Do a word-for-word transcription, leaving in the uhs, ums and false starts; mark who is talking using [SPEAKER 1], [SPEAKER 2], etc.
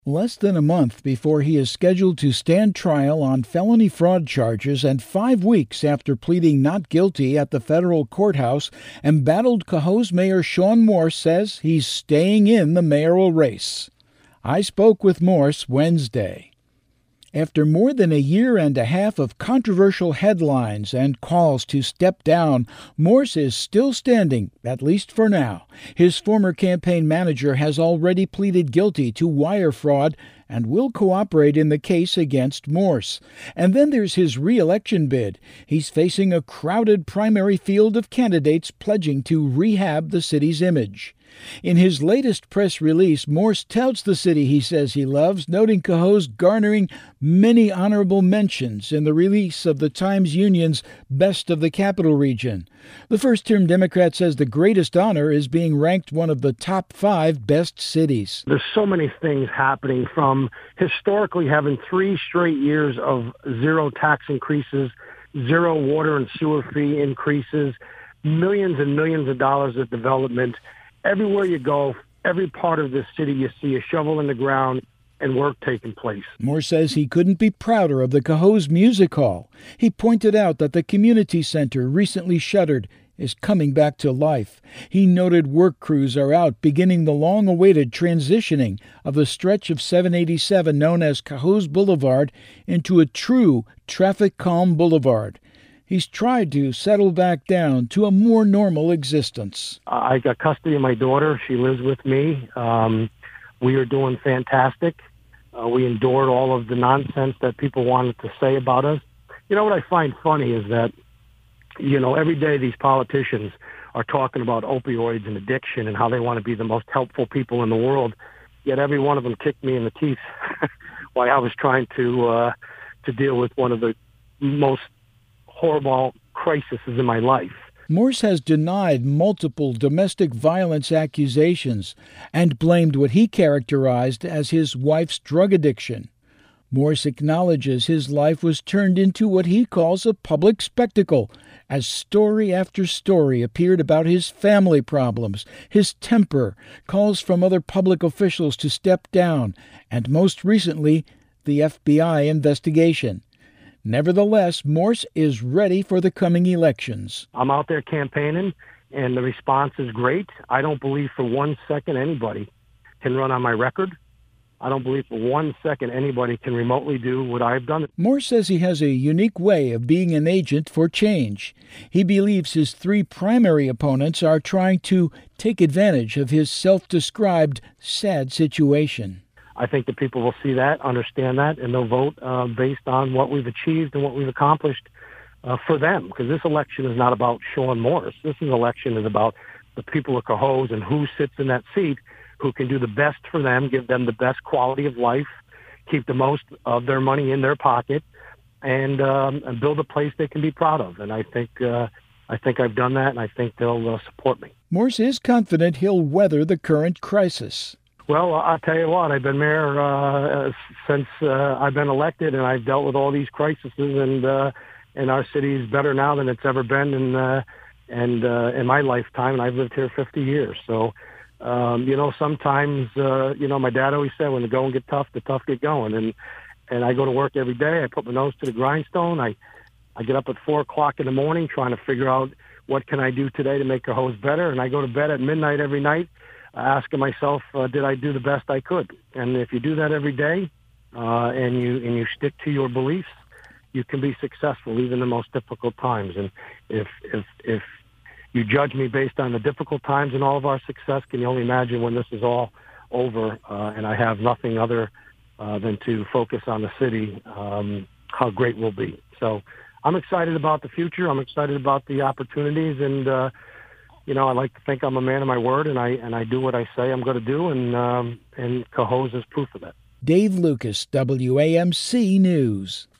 [SPEAKER 1] Less than a month before he is scheduled to stand trial on felony fraud charges and five weeks after pleading not guilty at the federal courthouse, embattled Cohoes Mayor Shawn Morse says he's staying in the mayoral race. I spoke with Morse Wednesday. After more than a year and a half of controversial headlines and calls to step down, Morse is still standing, at least for now. His former campaign manager has already pleaded guilty to wire fraud and will cooperate in the case against Morse. And then there's his re-election bid. He's facing a crowded primary field of candidates pledging to rehab the city's image. In his latest press release, Morse touts the city he says he loves, noting Cohoes garnering many honorable mentions in the release of the Times-Union's Best of the Capital Region. The first-term Democrat says the greatest honor is being ranked one of the top five best cities.
[SPEAKER 2] There's so many things happening, from historically having three straight years of zero tax increases, zero water and sewer fee increases, millions and millions of dollars of development. Everywhere you go, every part of the city, you see a shovel in the ground and work taking place.
[SPEAKER 1] Moore says he couldn't be prouder of the Cohoes Music Hall. He pointed out that the community center, recently shuttered, is coming back to life. He noted work crews are out beginning the long-awaited transitioning of the stretch of seven eighty-seven known as Cohoes Boulevard into a true traffic-calm boulevard. He's tried to settle back down to a more normal existence.
[SPEAKER 2] I got custody of my daughter. She lives with me. Um, we are doing fantastic. Uh, we endured all of the nonsense that people wanted to say about us. You know what I find funny is that, you know, every day these politicians are talking about opioids and addiction and how they want to be the most helpful people in the world, yet every one of them kicked me in the teeth while I was trying to uh, to deal with one of the most horrible crises in my life.
[SPEAKER 1] Morse has denied multiple domestic violence accusations and blamed what he characterized as his wife's drug addiction. Morse acknowledges his life was turned into what he calls a public spectacle, as story after story appeared about his family problems, his temper, calls from other public officials to step down, and most recently, the F B I investigation. Nevertheless, Morse is ready for the coming elections.
[SPEAKER 2] I'm out there campaigning, and the response is great. I don't believe for one second anybody can run on my record. I don't believe for one second anybody can remotely do what I've done.
[SPEAKER 1] Morse says he has a unique way of being an agent for change. He believes his three primary opponents are trying to take advantage of his self-described sad situation.
[SPEAKER 2] I think the people will see that, understand that, and they'll vote uh, based on what we've achieved and what we've accomplished uh, for them. Because this election is not about Shawn Morse. This is election is about the people of Cohoes and who sits in that seat, who can do the best for them, give them the best quality of life, keep the most of their money in their pocket, and, um, and build a place they can be proud of. And I think uh, I think I've done that, and I think they'll uh, support me.
[SPEAKER 1] Morse is confident he'll weather the current crisis.
[SPEAKER 2] Well, I'll tell you what, I've been mayor uh, since uh, I've been elected, and I've dealt with all these crises, and uh, and our city is better now than it's ever been in, uh, and, uh, in my lifetime, and I've lived here fifty years. So, um, you know, sometimes, uh, you know, my dad always said, when the going get tough, the tough get going. And and I go to work every day. I put my nose to the grindstone. I, I get up at four o'clock in the morning trying to figure out what can I do today to make Cohoes better, and I go to bed at midnight every night asking myself, uh, did I do the best I could? And if you do that every day, uh, and you and you stick to your beliefs, you can be successful even in the most difficult times. And if if if you judge me based on the difficult times and all of our success, can you only imagine when this is all over uh, and I have nothing other uh, than to focus on the city, um, how great we'll be. So I'm excited about the future. I'm excited about the opportunities, and uh, you know, I like to think I'm a man of my word, and I and I do what I say I'm going to do, and um, and Cohoes is proof of that.
[SPEAKER 1] Dave Lucas, W A M C News.